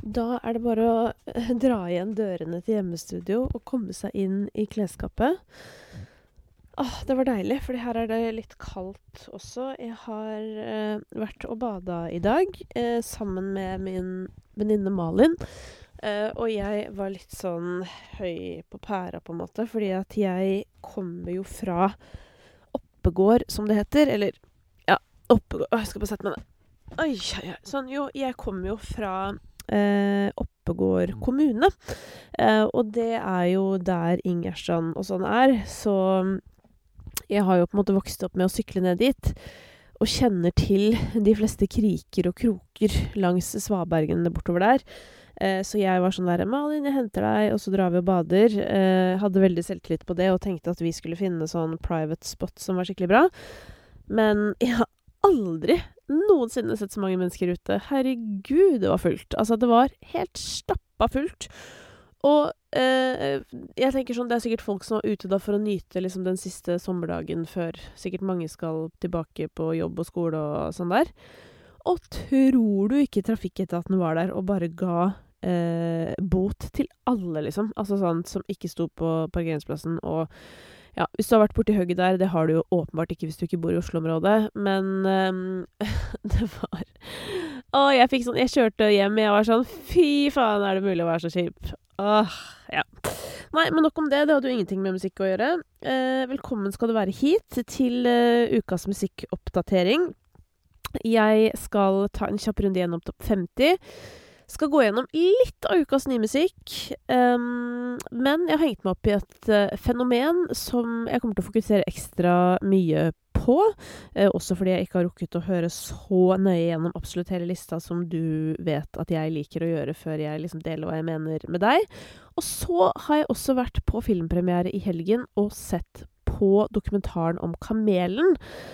Da det bare å dra igjen dørene til hjemmestudio og komme seg inn i klesskapet. Det var deilig, fordi her det litt kaldt også. Jeg har vært og bada i dag sammen med min venninne Malin. Og jeg var litt sånn høy på pæra på en måte, fordi at jeg kommer jo fra Oppegård, som det heter. Eller, ja, Oppegård. Jeg skal bare sette meg ned. Oi. Sånn, jo, jeg kommer jo fra Oppegård kommune. Og det jo der Ingerstrand og sånn så jeg har jo på en måte vokst opp med å sykle ned dit, og kjenner til de fleste kriker og kroker langs Svabergen bortover der. Så jeg var sånn der, Malin, jeg henter deg, og så drar vi og bader. Hadde veldig selvtillit på det, og tenkte at vi skulle finne sånn private spot som var skikkelig bra. Men jeg har aldri noensinne sett så mange mennesker ute. Herregud, det var fullt. Altså, det var helt stappa fullt. Og jeg tenker sånn, det sikkert folk som var ute da for å nyte liksom, den siste sommerdagen før sikkert mange skal tilbake på jobb og skole og sånn der. Og tror du ikke trafikketaten var der og bare ga bot til alle, liksom? Altså sånn som ikke sto på parkeringsplassen. Og ja, hvis du har vært borti høgget der, det har du jo åpenbart ikke hvis du ikke bor i Oslo-området. Men det var... jeg fikk sånn, jeg kjørte hjem, jeg var sånn, fy faen, det mulig å være så kjip? Ja. Nei, men nok om det hadde jo ingenting med musikk å gjøre. Velkommen skal du være hit til ukas musikkoppdatering. Jeg skal ta en kjapp runde gjennom topp 50. Skal gå gjennom litt av ukas nye musikk. Men jeg har hengt meg opp i et fenomen som jeg kommer til å fokusere ekstra mye på. Også fordi jeg ikke har rukket å høre så nøye gjennom absolutt hele lista som du vet at jeg liker å gjøre før jeg liksom deler hva jeg mener med deg. Og så har jeg også vært på filmpremiere i helgen og sett på dokumentaren om Kamelen.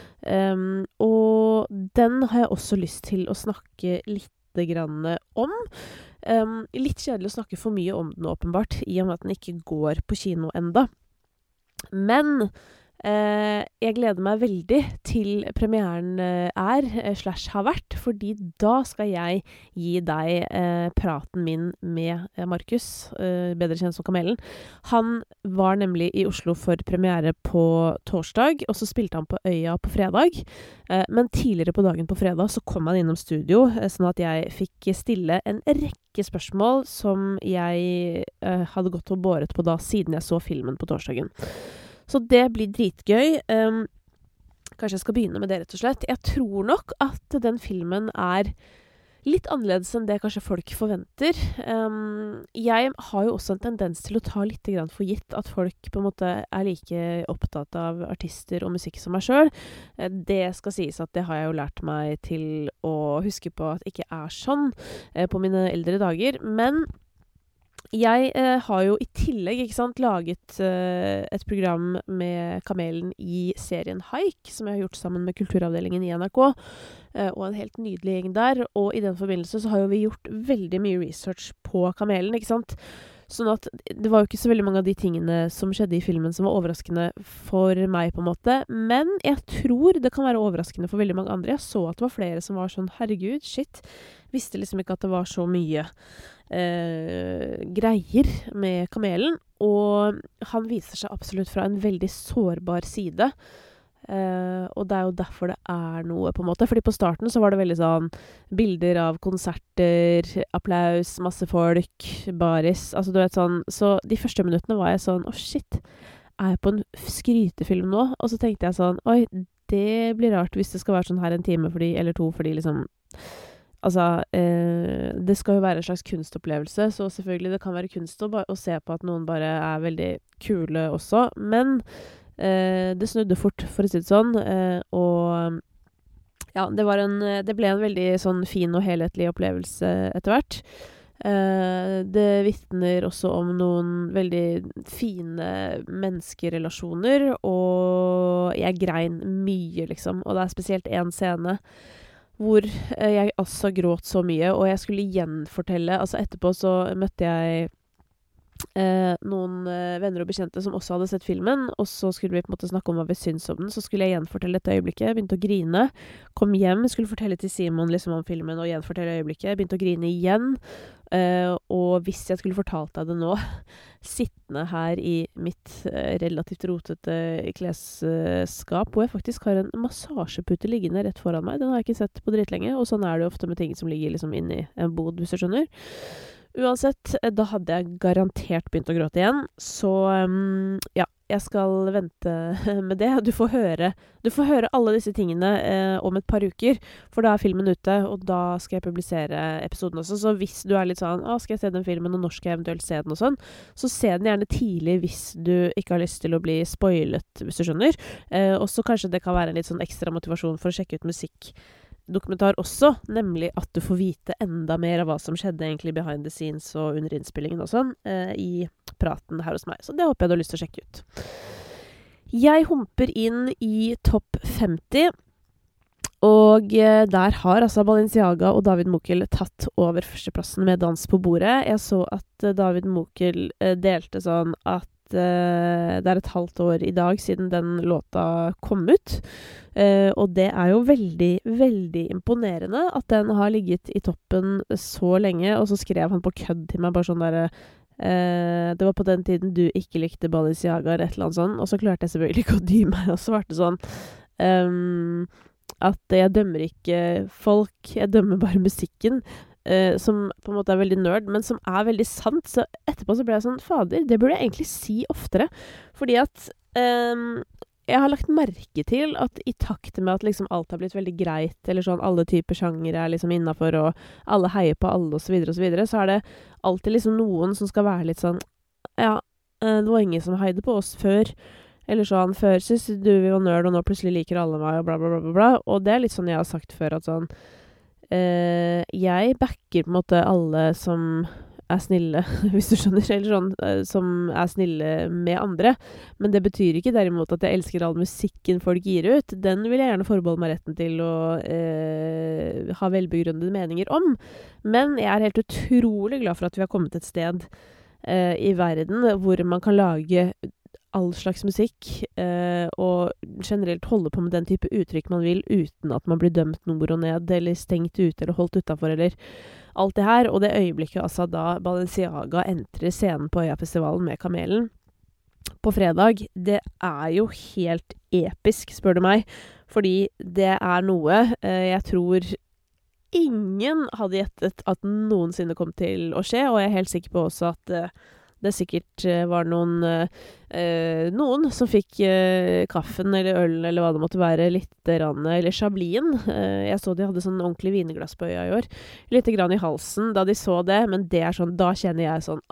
Og den har jeg også lyst til å snakke litt grann om. Litt kjedelig å snakke for mye om den åpenbart, i og med at den ikke går på kino enda. Men jeg gleder meg veldig til premieren /har vært, fordi da skal jeg gi deg praten min med Markus, bedre kjent som Kamelen. Han var nemlig i Oslo for premiere på torsdag, og så spilte han på Øya på fredag. Men tidligere på dagen på fredag så kom han innom studio, sånn at jeg fikk stille en rekke spørsmål som jeg hadde gått og båret på da, siden jeg så filmen på torsdagen. Så det blir dritgøy. Kanskje jeg skal begynne med det, rett og slett. Jeg tror nok at den filmen litt annerledes enn det kanskje folk forventer. Jeg har jo også en tendens til å ta litt grann for gitt at folk på en måte like opptatt av artister og musikk som meg selv. Det skal sies at det har jeg jo lært meg til å huske på at ikke sånn på mine eldre dager. Men jeg har jo i tillegg, ikke sant, laget et program med Kamelen i serien Haik, som jeg har gjort sammen med kulturavdelingen i NRK, og en helt nydelig gjeng der, og i den forbindelse så har jo vi gjort veldig mye research på Kamelen, ikke sant? Sånn at det var jo ikke så veldig mange av de tingene som skjedde i filmen som var overraskende for meg på en måte, men jeg tror det kan være overraskende for veldig mange andre. Jeg så at det var flere som var sånn, herregud, shit, visste liksom ikke at det var så mye greier med Kamelen, og han viser seg absolutt fra en veldig sårbar side. Og det jo derfor det noe på en måte, fordi på starten så var det veldig sånn bilder av konserter, applaus, masse folk, baris, altså du vet sånn, så de første minuttene var jeg sånn, shit, jeg på en skrytefilm nå? Og så tenkte jeg sånn, oi, det blir rart hvis det skal være sånn her en time fordi, eller to, fordi liksom altså, det skal jo være en slags kunstopplevelse, så selvfølgelig det kan være kunst å se på at noen bare veldig kule også, men det snudde fort, for å si det sånn, og ja, det ble en veldig sånn fin og helhetlig opplevelse etter hvert. Det vitner også om noen veldig fine menneskerelasjoner, og jeg grein mye, liksom, og det spesielt en scene hvor jeg altså gråt så mye, og jeg skulle gjenfortelle, altså etterpå så møtte jeg noen venner og bekjente som også hadde sett filmen, og så skulle vi på en måte snakke om hva vi syns om den. Så skulle jeg gjenfortelle dette øyeblikket, begynte å grine, kom hjem, skulle fortelle til Simon liksom om filmen og gjenfortelle øyeblikket, begynte å grine igjen, og hvis jeg skulle fortalt deg det nå, sittende her i mitt relativt rotete klesskap, hvor jeg faktisk har en massasjepute liggende rett foran meg, den har jeg ikke sett på dritlenge, og sånn er det jo ofte med ting som ligger liksom inni en bod, hvis du skjønner. Uansett, da hadde jeg garantert begynt å gråte igjen, så ja, jeg skal vente med det. Du får høre alle disse tingene om et par uker, for da er filmen ute, og da skal jeg publisere episoden også. Så hvis du er litt sånn, skal jeg se den filmen, og når skal jeg eventuelt se den og sånn, så se den gjerne tidlig hvis du ikke har lyst til å bli spoilet, hvis du skjønner. Og så kanskje det kan være en litt sånn ekstra motivasjon for å sjekke ut musikk-dokumentar også, nemlig at du får vite enda mer av hva som skjedde egentlig behind the scenes og under innspillingen og sånn, i praten her hos meg. Så det håper jeg du har lyst til å sjekke ut. Jeg humper inn i topp 50, og der har altså Balenciaga og David Mokel tatt over førsteplassen med Dans på bordet. Jeg så at David Mokel delte sånn at det er et halvt år i dag siden den låta kom ut. Og det er jo veldig, veldig imponerende at den har ligget i toppen så lenge. Og så skrev han på kødd til meg bare sånn der det var på den tiden du ikke likte Balenciaga eller et eller annet sånt. Og så klarte jeg selvfølgelig ikke å dy meg og svarte sånn at jeg dømmer ikke folk, jeg dømmer bare musikken. Som på en måte er veldig nerd, men som er veldig sant. Så etterpå så ble jeg sånn, fader, det burde jeg egentlig si oftere. Fordi at jeg har lagt merke til at i takt med at liksom alt har blitt veldig greit, eller sånn alle typer sjanger er liksom innenfor, og alle heier på alle, og så videre, så er det alltid liksom noen som skal være litt sånn, ja, det var ingen som heide på oss før, eller sånn, før synes du vi var nerd, og nå plutselig liker alle meg, og bla bla bla bla bla. Og det er litt sånn jeg har sagt før, at sånn, jeg backer på en måte alle som er snille, hvis du skjønner, eller sånn, som er snille med andre. Men det betyr ikke derimot at jeg elsker all musikken folk gir ut. Den vil jeg gjerne forbeholde meg retten til å ha velbegrunnede meninger om. Men jeg er helt utrolig glad for at vi har kommet et sted i verden hvor man kan lage all slags musikk, og generelt holde på med den type uttrykk man vil, uten at man blir dømt nord og ned, eller stengt ut, eller holdt utenfor, eller alt det her. Og det øyeblikket altså da Balenciaga entrer scenen på Øyafestivalen med Kamelen på fredag, det er jo helt episk, spør du meg, fordi det er noe jeg tror ingen hadde gjettet at noensinne kom til å skje, og jeg er helt sikker på også at det sikkert var noen som fikk kaffen eller ølen eller hva det måtte være litt rann, eller chablisen. Jeg så de hadde sånn ordentlig vinglass på øya i år. Litt grann i halsen da de så det, men det er sånn, da kjenner jeg sånn,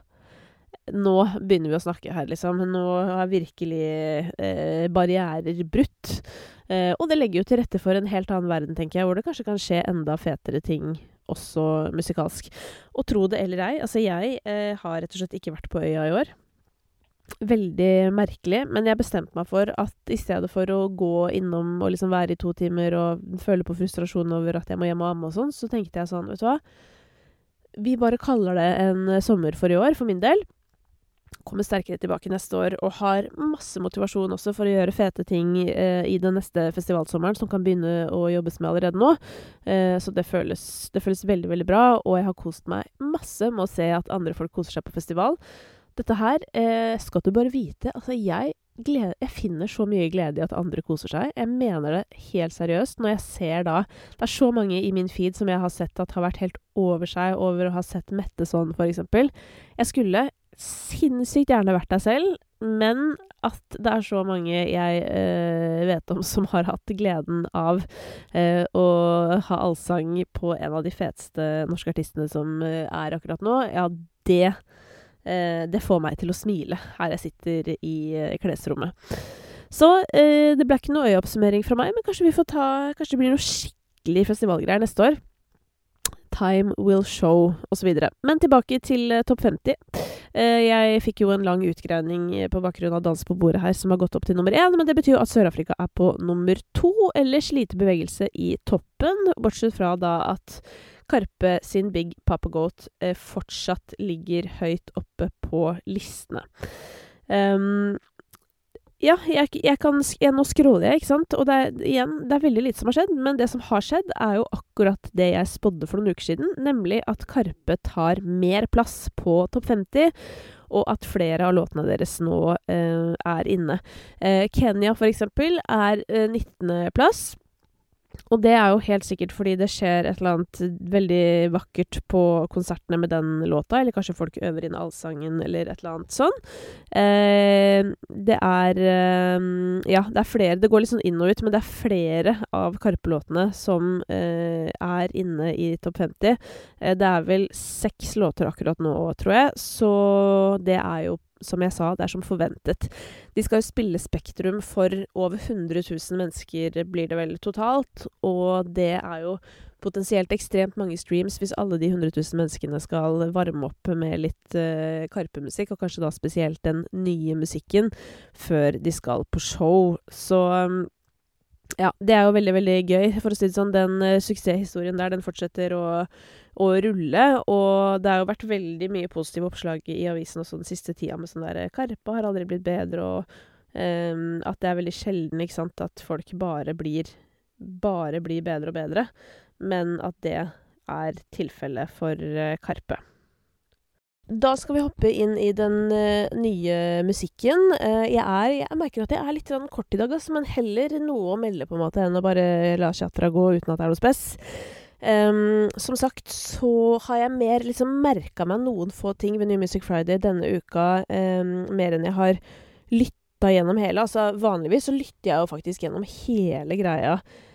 nå begynner vi å snakke her, liksom. Nå er virkelig barrierer brutt. Og det legger jo til rette for en helt annen verden, tenker jeg, hvor det kanskje kan skje enda fetere ting også musikalsk. Og tro det eller ei, altså jeg har rett og slett ikke vært på øya i år. Veldig merkelig, men jeg bestemte meg for at i stedet for å gå innom og liksom være i 2 timer og føle på frustrasjon over at jeg må hjem og amme og sånn, så tenkte jeg sånn, vet du hva? Vi bare kaller det en sommer for i år, for min del. Kommer sterkere tilbake neste år, og har masse motivasjon også for å gjøre fete ting i den neste festivalsommeren, som kan begynne å jobbes med allerede nå. Så det føles veldig, veldig bra, og jeg har kost meg masse med å se at andre folk koser seg på festival. Dette her skal du bare vite. Altså, jeg finner så mye glede i at andre koser seg. Jeg mener det helt seriøst. Når jeg ser da, det er så mange i min feed som jeg har sett at har vært helt over seg over å ha sett Mette sånn, for eksempel. Jeg skulle sinnssykt gjerne vært der selv, men at det er så mange jeg vet om som har hatt gleden av å ha allsang på en av de feteste norske artistene som er akkurat nå, ja, det får meg til å smile her jeg sitter i klesrommet. Så det ble ikke noe øyeoppsummering fra meg, men kanskje det blir noe skikkelig festivalgreier neste år. Time will show, og så videre. Men tilbake til topp 50. Jeg fikk jo en lang utgreining på bakgrunn av Dans på bordet her, som har gått opp til nummer 1, men det betyr jo at Sør-Afrika er på nummer 2, ellers lite bevegelse i toppen, bortsett fra da at Karpe sin Big Papa Goat fortsatt ligger høyt oppe på listene. Ja, nå scroller jeg, ikke sant? Og det er veldig lite som har skjedd, men det som har skjedd er jo akkurat det jeg spådde for noen uker siden, nemlig at Karpe tar mer plass på topp 50, og at flere av låtene deres nå er inne. Kenya for eksempel er 19. plass. Og det er jo helt sikkert fordi det skjer et eller annet veldig vakkert på konsertene med den låta, eller kanskje folk øver inn allsangen, eller et eller annet sånn. Det er flere, det går litt sånn inn og ut, men det er flere av Karpe-låtene som er inne i topp 50. Det er vel 6 låter akkurat nå, tror jeg, så det er jo som jeg sa, det er som forventet. De skal jo spille Spektrum for over 100 000 mennesker blir det vel totalt, og det er jo potensielt ekstremt mange streams hvis alle de 100 000 menneskene skal varme opp med litt Karpe-musikk, og kanskje da spesielt den nye musikken, før de skal på show. Så ja, det er jo veldig, veldig gøy, for å si det sånn. Den suksesshistorien der, den fortsetter å rulle, og det har jo vært veldig mye positive oppslag i avisen også den siste tida med sånn der Karpe har aldri blitt bedre, og at det er veldig sjelden, ikke sant, at folk bare blir bedre og bedre, men at det er tilfellet for Karpe. Da skal vi hoppe inn i den nye musikken. Jeg merker at jeg er litt kort i dag, altså, men heller noe å melde på en måte enn å bare la chatra gå uten at det er noe spes. Som sagt så har jeg mer liksom merket meg noen få ting ved New Music Friday denne uka, mer enn jeg har lyttet gjennom hele. Altså vanligvis så lytter jeg jo faktisk gjennom hele greia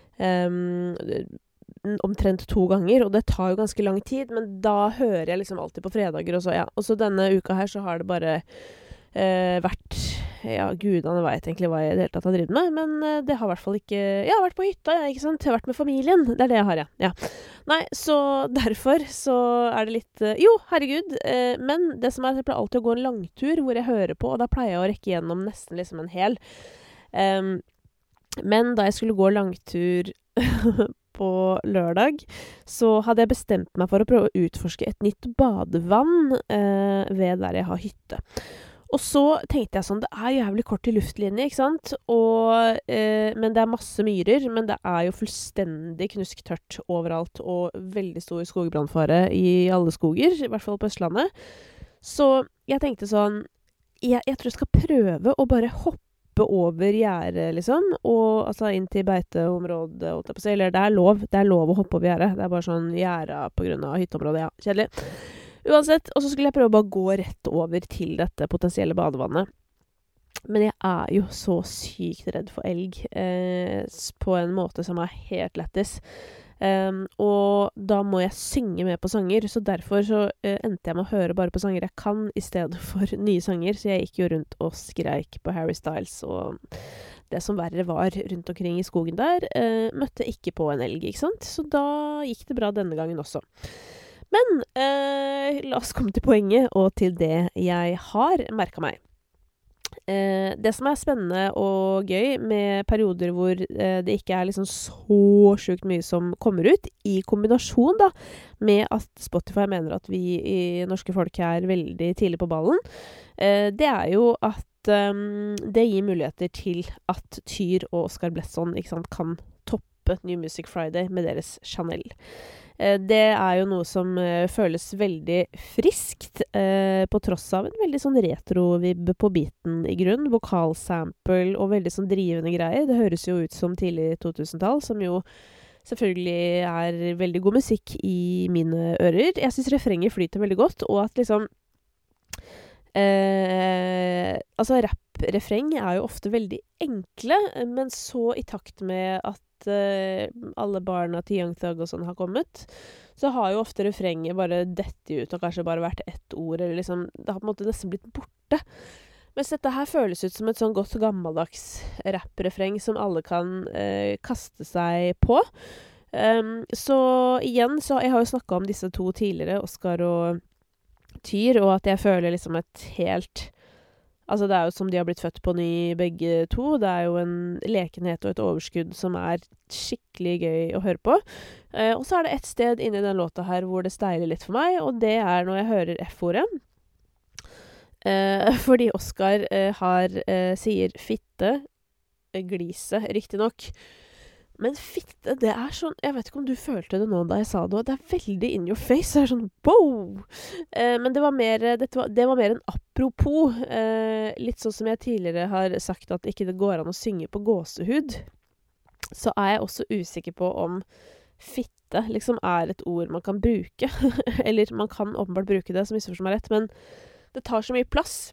omtrent 2 ganger, og det tar jo ganske lang tid, men da hører jeg liksom alltid på fredager og så, ja. Og så denne uka her så har det bare vært, ja, gudene vet egentlig hva jeg i det hele tatt har drevet med, men det har i hvert fall ikke, jeg har vært på hytta, ikke sant? Jeg har vært med familien, det er det jeg har, ja. Nei, så derfor så er det litt, jo, herregud, men det som er, jeg pleier alltid å gå en langtur hvor jeg hører på, og da pleier jeg å rekke gjennom nesten liksom en hel. Men da jeg skulle gå langtur på lørdag, så hadde jeg bestemt meg for å prøve å utforske et nytt badevann ved der jeg har hytte. Og så tenkte jeg sånn, det er jævlig kort i luftlinje, ikke sant? Men det er masse myrer, men det er jo fullstendig knusktørt overalt, og veldig stor skogbrannfare i alle skoger, i hvert fall på Østlandet. Så jeg tenkte sånn, jeg tror jeg skal prøve å bare hoppe over gjerdet, liksom, og altså inn til beiteområdet, eller det er lov å hoppe over gjerdet, det er bare sånn gjerdet på grunn av hytteområdet, ja, kjedelig. Uansett, og så skulle jeg prøve å bare gå rett over til dette potensielle badevannet. Men jeg er jo så sykt redd for elg, på en måte som er helt lettis. Og da må jeg synge med på sanger, så derfor så endte jeg med å høre bare på sanger jeg kan i stedet for nye sanger, så jeg gikk jo rundt og skreik på Harry Styles, og det som verre var rundt omkring i skogen der, møtte ikke på en elg, ikke sant? Så da gikk det bra denne gangen også. Men la oss komme til poenget, og til det jeg har merket meg. Det som er spennende og gøy med perioder hvor det ikke er liksom så sjukt mye som kommer ut, i kombinasjon da med at Spotify mener at vi i norske folk er veldig tidlig på ballen, det er jo at det gir muligheter til at Tyr og Oscar Blesson, ikke sant, kan toppe New Music Friday med deres Chanel. Det er jo noe som føles veldig friskt, på tross av en veldig sånn retro-vibb på beaten i grunn, vokalsample og veldig sånn drivende greier. Det høres jo ut som tidlig 2000-tall, som jo selvfølgelig er veldig god musikk i mine ører. Jeg synes refrenger flyter veldig godt, og at liksom altså rap-refreng er jo ofte veldig enkle, men så i takt med at alle barna til Young Thug og sånn har kommet, så har jo ofte refrenget bare dette ut og kanskje bare vært ett ord, eller liksom, det har på en måte nesten blitt borte. Mens dette her føles ut som et sånn godt gammeldags rap-refreng som alle kan kaste seg på. Så igjen, så jeg har jo snakket om disse 2 tidligere, Oscar og Tyr, og at jeg føler liksom et helt Altså, det jo som de har blitt født på ny, begge to. Det jo en lekenhet og et overskudd som skikkelig gøy å høre på. Og så det et sted inni den låta her hvor det steiler litt for meg, og det når jeg hører F-ordet. Fordi Oscar sier fitte, glise, riktig nok. Men fitte, det sånn, jeg vet ikke om du følte det nå da jeg sa det, og det veldig in your face, det sånn, wow! Men det var mer en apropos, litt sånn som jeg tidligere har sagt at ikke det går an å synge på gåsehud, så jeg også usikker på om fitte liksom et ord man kan bruke, eller man kan åpenbart bruke det, som misforstår meg rett, men det tar så mye plass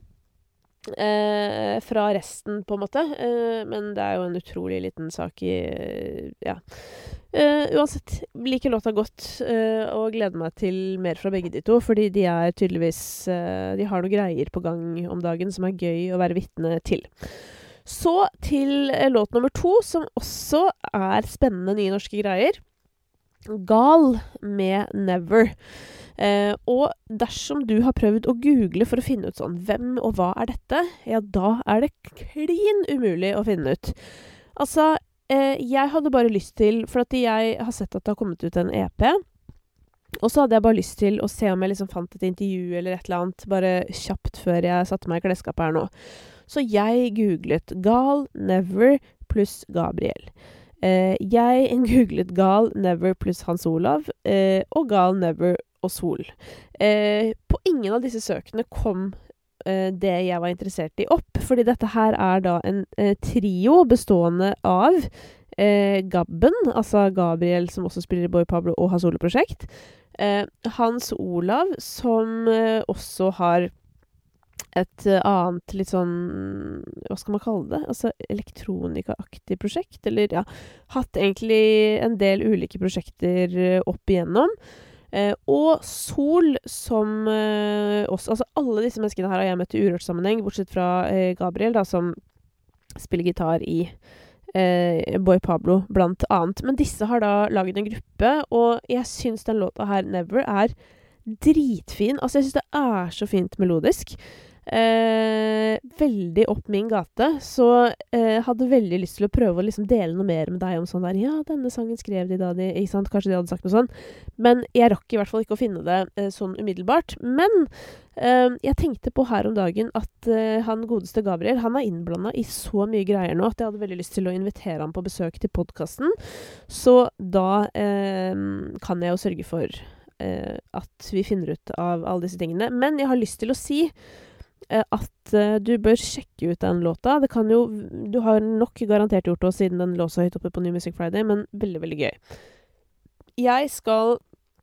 fra resten på en måte, men det jo en utrolig liten sak ja. Uansett, liker låta godt og gleder meg til mer fra begge de to, fordi de tydeligvis de har noen greier på gang om dagen som gøy å være vitne til. Så til låt nummer 2, som også spennende nye norske greier. Gal med Never. Og dersom du har prøvd å google for å finne ut sånn, hvem og hva dette? Ja, da det klin umulig å finne ut. Altså, jeg hadde bare lyst til, for at jeg har sett at det har kommet ut en EP, og så hadde jeg bare lyst til å se om jeg liksom fant et intervju eller et eller annet, bare kjapt før jeg satte meg i klesskapet her nå. Så jeg googlet Gal, Never pluss Gabriel. Jeg googlet Gal, Never pluss Hans Olav, og Gal, Never og Sol. På ingen av disse søkene kom det jeg var interessert i opp, fordi dette her da en trio bestående av Gabben, altså Gabriel som også spiller i Boy Pablo og har soloprosjekt, Hans Olav som også har et annet litt sånn, hva skal man kalle det? Altså elektronika-aktig prosjekt, eller ja, hatt egentlig en del ulike prosjekter opp igjennom. Og Sol som også, altså alle disse menneskene her har jeg møtt i urørt sammenheng, bortsett fra Gabriel da, som spiller gitar i Boy Pablo blant annet. Men disse har da laget en gruppe, og jeg synes den låta her, Never, dritfin. Altså jeg synes det så fint melodisk. Veldig opp min gate, så hadde veldig lyst til å prøve å liksom dele noe mer med deg om sånn der, ja, denne sangen skrev de da, ikke sant? Kanskje de hadde sagt noe sånn, men jeg rakk i hvert fall ikke å finne det sånn umiddelbart, men jeg tenkte på her om dagen at han godeste Gabriel, han innblandet i så mye greier nå, at jeg hadde veldig lyst til å invitere ham på besøk til podcasten, så da kan jeg jo sørge for at vi finner ut av alle disse tingene, men jeg har lyst til å si at du bør sjekke ut den låta. Det kan jo, du har nok garantert gjort det siden den lå så høyt oppe på New Music Friday, men veldig, veldig gøy. Jeg skal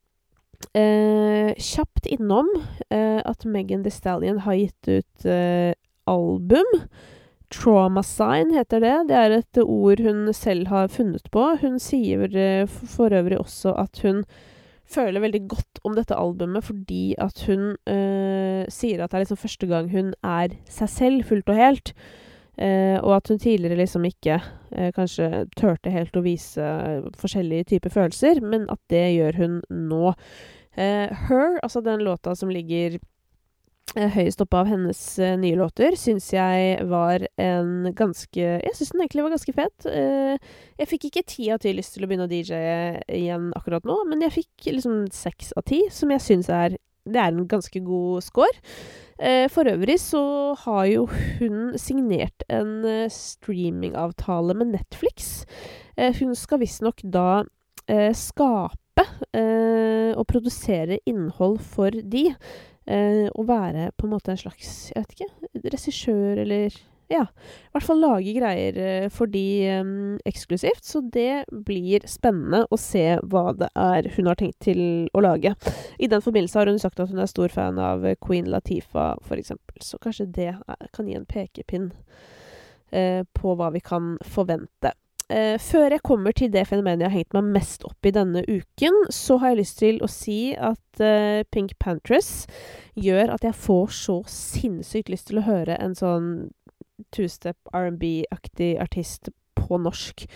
kjapt innom at Megan Thee Stallion har gitt ut album. Trauma Sign heter det. Det et ord hun selv har funnet på. Hun sier for øvrig også at hun føler veldig godt om dette albumet, fordi at hun sier at det liksom første gang hun seg selv fullt og helt, og at hun tidligere liksom ikke kanskje tørte helt å vise forskjellige typer følelser, men at det gjør hun nå. Her, altså den låta som ligger høyest oppe av hennes nye låter, synes jeg var jeg synes den egentlig var ganske fet. Jeg fikk ikke 10 av 10 lyst til å begynne å DJ igjen akkurat nå, men jeg fikk liksom 6 av 10, som jeg synes det en ganske god score. For øvrig så har jo hun signert en streamingavtale med Netflix. Hun skal visstnok da skape og produsere innhold for de, å være på en måte en slags, jeg vet ikke, regissør eller, ja, i hvert fall lage greier for de eksklusivt, så det blir spennende å se hva det hun har tenkt til å lage. I den forbindelse har hun sagt at hun stor fan av Queen Latifah, for eksempel, så kanskje det kan gi en pekepinn på hva vi kan forvente. Før jeg kommer til det fenomenet jeg har hengt meg mest opp i denne uken, så har jeg lyst til å si at Pink Panthers gjør at jeg får så sinnssykt lyst til å høre en sånn two-step R&B-aktig artist på norsk.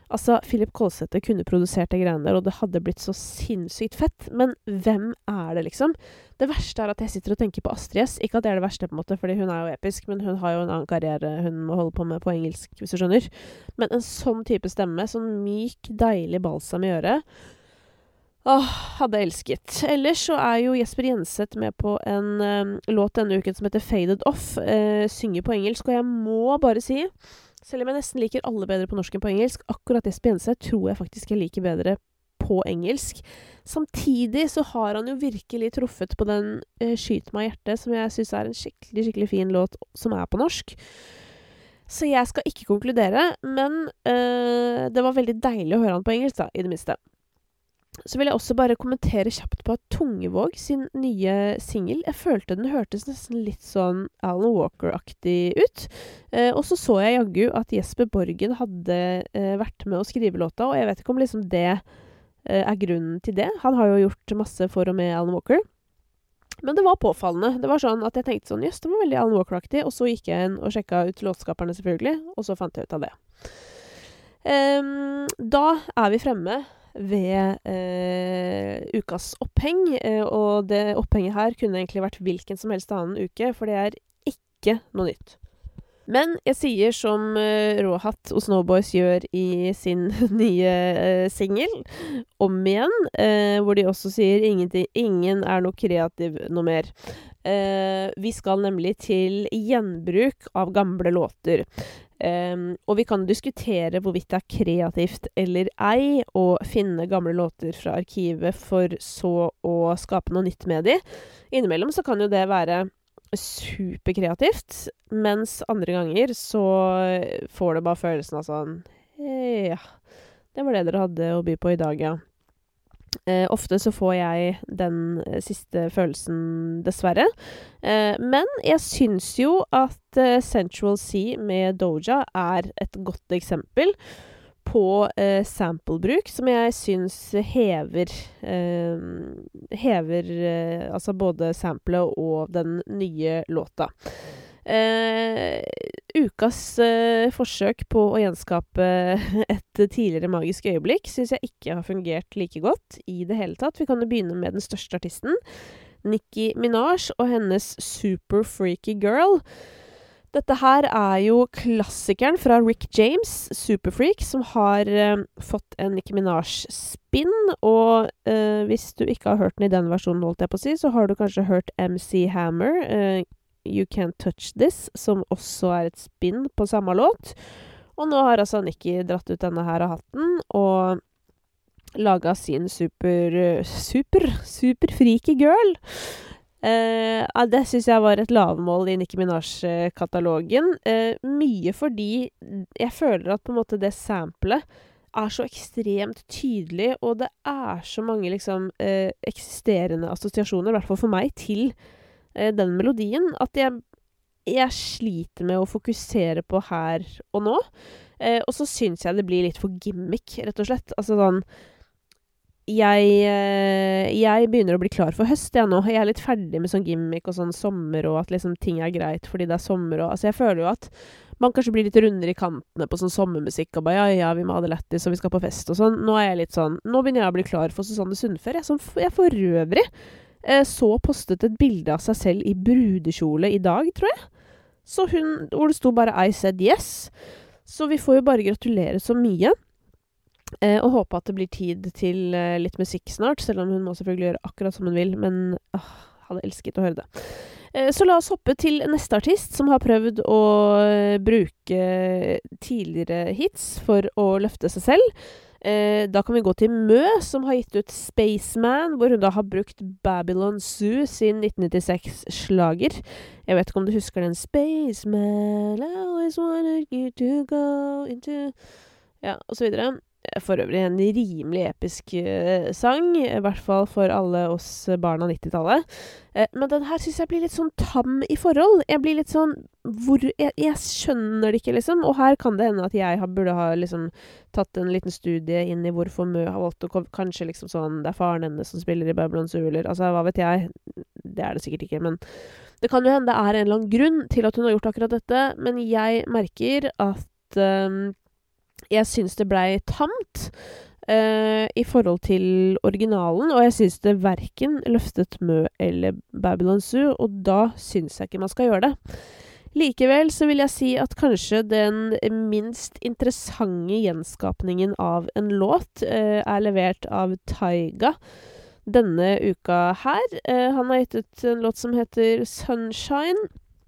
Altså, Philip Kolsæter kunne produsert det greiene der, og det hadde blitt så sinnssykt fett. Men hvem det, liksom? Det verste at jeg sitter og tenker på Astrid S. Ikke at det det verste, på en måte, fordi hun jo episk, men hun har jo en annen karriere hun må holde på med på engelsk, hvis du skjønner. Men en sånn type stemme, sånn myk, deilig balsam i øret, hadde elsket. Ellers så jo Jesper Jenseth med på en låt denne uken som heter Faded Off, synger på engelsk, og jeg må bare si, selv om jeg nesten liker alle bedre på norsk enn på engelsk, akkurat Jesper Jenseth tror jeg faktisk jeg liker bedre på engelsk. Samtidig så har han jo virkelig truffet på den Skyt meg i hjertet, som jeg synes en skikkelig, skikkelig fin låt som på norsk. Så jeg skal ikke konkludere, men det var veldig deilig å høre han på engelsk da, i det minste. Så vil jeg også bare kommentere kjapt på Tungevåg sin nye single. Jeg følte den hørtes nesten litt sånn Alan Walker-aktig ut. Og så jeg jaggu at Jesper Borgen hadde vært med å skrive låta, og jeg vet ikke om liksom det grunnen til det. Han har jo gjort masse for og med Alan Walker. Men det var påfallende. Det var sånn at jeg tenkte sånn, jøss, det var veldig Alan Walker-aktig, og så gikk jeg inn og sjekket ut låtskaperne selvfølgelig, og så fant jeg ut av det. Da vi fremme ved ukas oppheng, og det opphenget her kunne egentlig vært hvilken som helst annen uke, for det ikke noe nytt. Men jeg sier som Råhatt og Snowboys gjør i sin nye single, om igjen, hvor de også sier ingen noe kreativ noe mer. Vi skal nemlig til gjenbruk av gamle låter. Og vi kan diskutere hvorvidt det kreativt eller ei å finne gamle låter fra arkivet for så å skape noe nytt med de. Innimellom så kan jo det være superkreativt, mens andre ganger så får det bare følelsen av sånn ja, det var det dere hadde å by på i dag, ja. Ofte så får jeg den siste følelsen, dessverre. Men jeg synes jo at Sensual Sea med Doja et godt eksempel på samplebruk, som jeg synes hever altså både samplet og den nye låta. Ukas forsøk på å gjenskape et tidligere magisk øyeblikk synes jeg ikke har fungert like godt i det hele tatt. Vi kan jo begynne med den største artisten, Nicki Minaj, og hennes Super Freaky Girl. Dette her jo klassikeren fra Rick James, Superfreak, som har fått en Nicki Minaj-spin, og hvis du ikke har hørt den i den versjonen, holdt jeg på å si, så har du kanskje hørt MC Hammer, You Can't Touch This, som også et spin på samme låt. Og nå har altså Nicki dratt ut denne her av hatten, og laget sin super freaky girl. Det synes jeg var et lavmål i Nicki Minaj-katalogen. Mye fordi jeg føler at på en måte det samplet så ekstremt tydelig, og det så mange liksom eksisterende assosiasjoner, i hvert fall for meg, til den melodien, at jeg sliter med å fokusere på her og nå. Og så synes jeg det blir litt for gimmick, rett og slett. Altså sånn, jeg begynner å bli klar for høst, nå. Jeg litt ferdig med sånn gimmick og sånn sommer, og at liksom ting greit fordi det sommer, og altså jeg føler jo at man kanskje blir litt rundere i kantene på sånn sommermusikk, og bare ja, vi må ha det lettis, og vi skal på fest og sånn. Nå jeg litt sånn, nå begynner jeg å bli klar for Susanne Sundfør. Jeg for øvrig så postet et bilde av seg selv i brudekjole i dag, tror jeg. Så hvor det sto bare I said yes. Så vi får jo bare gratulere så mye. Og håpe at det blir tid til litt musikk snart, selv om hun må selvfølgelig gjøre akkurat som hun vil, men hadde elsket å høre det. Så la oss hoppe til neste artist, som har prøvd å bruke tidligere hits for å løfte seg selv. Da kan vi gå til Mø, som har gitt ut Spaceman, hvor hun da har brukt Babylon Zoo sin 1996-slager. Jeg vet ikke om du husker den Spaceman, I always wanted you to go into... Ja, og så videre. For øvrig en rimelig episk sang, i hvert fall for alle oss barn av 90-tallet. Men den her synes jeg blir litt sånn tam i forhold. Jeg blir litt sånn, jeg skjønner det ikke liksom, og her kan det hende at jeg burde ha liksom tatt en liten studie inn i hvorfor Mø har valgt å kanskje liksom sånn, det faren hennes som spiller i Babylon Zoo, eller, altså hva vet jeg, det det sikkert ikke, men det kan jo hende det en eller annen grunn til at hun har gjort akkurat dette, men jeg merker at Jeg syns det ble tamt i forhold til originalen, og jeg syns det hverken løftet Mø eller Babylon Zoo, og da syns jeg ikke man skal gjøre det. Likevel så vil jeg si at kanskje den minst interessante gjenskapningen av en låt er levert av Taiga denne uka her. Han har gitt ut en låt som heter Sunshine.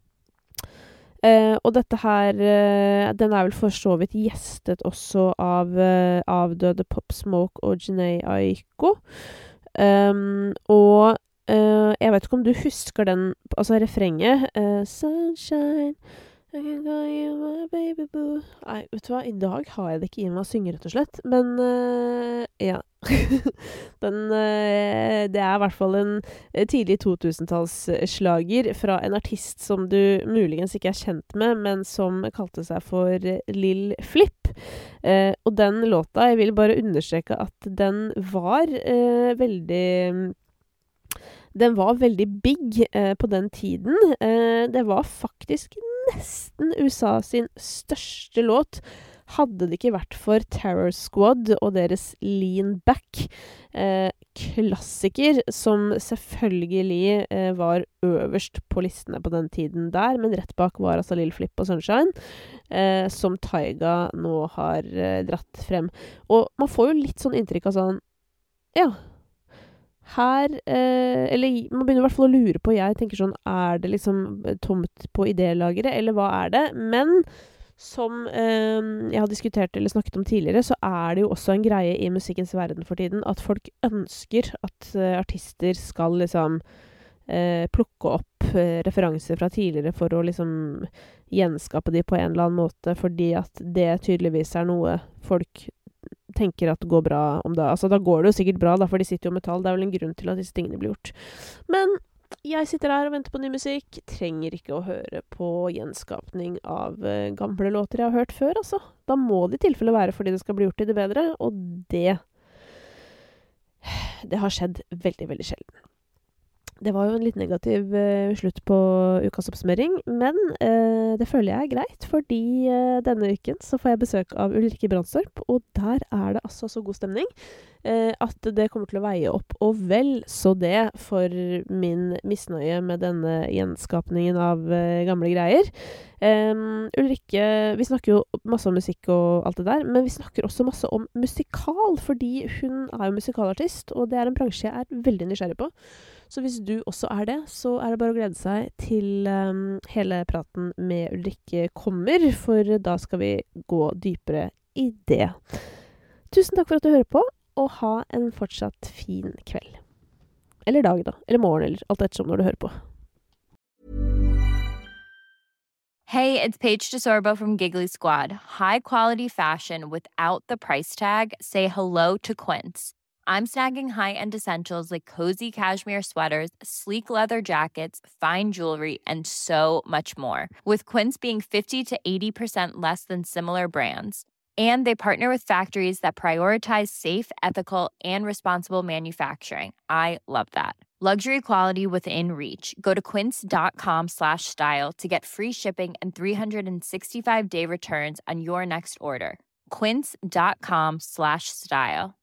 Og dette her, den er vel for så vidt gjestet også av avdøde Pop Smoke og Jhené Aiko. Og jeg vet ikke om du husker den, altså refrenget. Sunshine, I can call you my baby boo. Nei, vet du hva, i dag har jeg det ikke i meg å synge rett og slett, men ja. Det er i hvert fall en tidlig 2000-tallsslager fra en artist som du muligens ikke er kjent med, men som kalte seg for Lil Flip. Og den låta, jeg vil bare understreke at den var veldig big på den tiden. Det var faktisk nesten USA sin største låt. Hadde det ikke vært for Terror Squad og deres Lean Back, klassiker som selvfølgelig var øverst på listene på den tiden der, men rett bak var altså Lil Flip og Sunshine, som Taiga nå har dratt frem. Og man får jo litt sånn inntrykk av sånn, ja, her, eller man begynner i hvert fall å lure på, jeg tenker sånn, er det liksom tomt på idélageret, eller hva er det? Men som jeg har diskutert eller snakket om tidligere, så er det jo også en greie i musikkens verden for tiden, at folk ønsker at artister skal liksom plukke opp referanser fra tidligere for å liksom gjenskape de på en eller annen måte, fordi at det tydeligvis er noe folk tenker at det går bra om det. Altså, da går det jo sikkert bra, da, for de sitter jo med tall. Det er vel en grunn til at disse tingene blir gjort. Men jeg sitter her og venter på ny musikk. Trenger ikke å høre på gjenskapning av gamle låter jeg har hørt før, altså. Da må det i tilfelle være fordi det skal bli gjort i det bedre, og det har skjedd veldig, veldig sjelden. Det var jo en litt negativ slutt på ukas oppsummering, men det føler jeg er greit, fordi denne uken så får jeg besøk av Ulrikke Brandstorp, og der er det altså så god stemning at det kommer til å veie opp, og vel så det for min misnøye med denne gjenskapningen av gamle greier. Ulrikke, vi snakker jo masse om musikk og alt det der, men vi snakker også masse om musikal, fordi hun er jo musikalartist, og det er en bransje jeg er veldig nysgjerrig på. Så hvis du også er det, så er det bare å glede seg til hele praten med Ulrikke kommer, for da skal vi gå dypere i det. Tusen takk for at du hører på, og ha en fortsatt fin kveld. Eller dag da, eller morgen, eller alt ettersom når du hører på. Hey, it's Paige DeSorbo from Giggly Squad. High quality fashion without the price tag. Say hello to Quince. I'm snagging high-end essentials like cozy cashmere sweaters, sleek leather jackets, fine jewelry, and so much more. With Quince being 50 to 80% less than similar brands. And they partner with factories that prioritize safe, ethical, and responsible manufacturing. I love that. Luxury quality within reach. Go to quince.com/style to get free shipping and 365-day returns on your next order. Quince.com/style.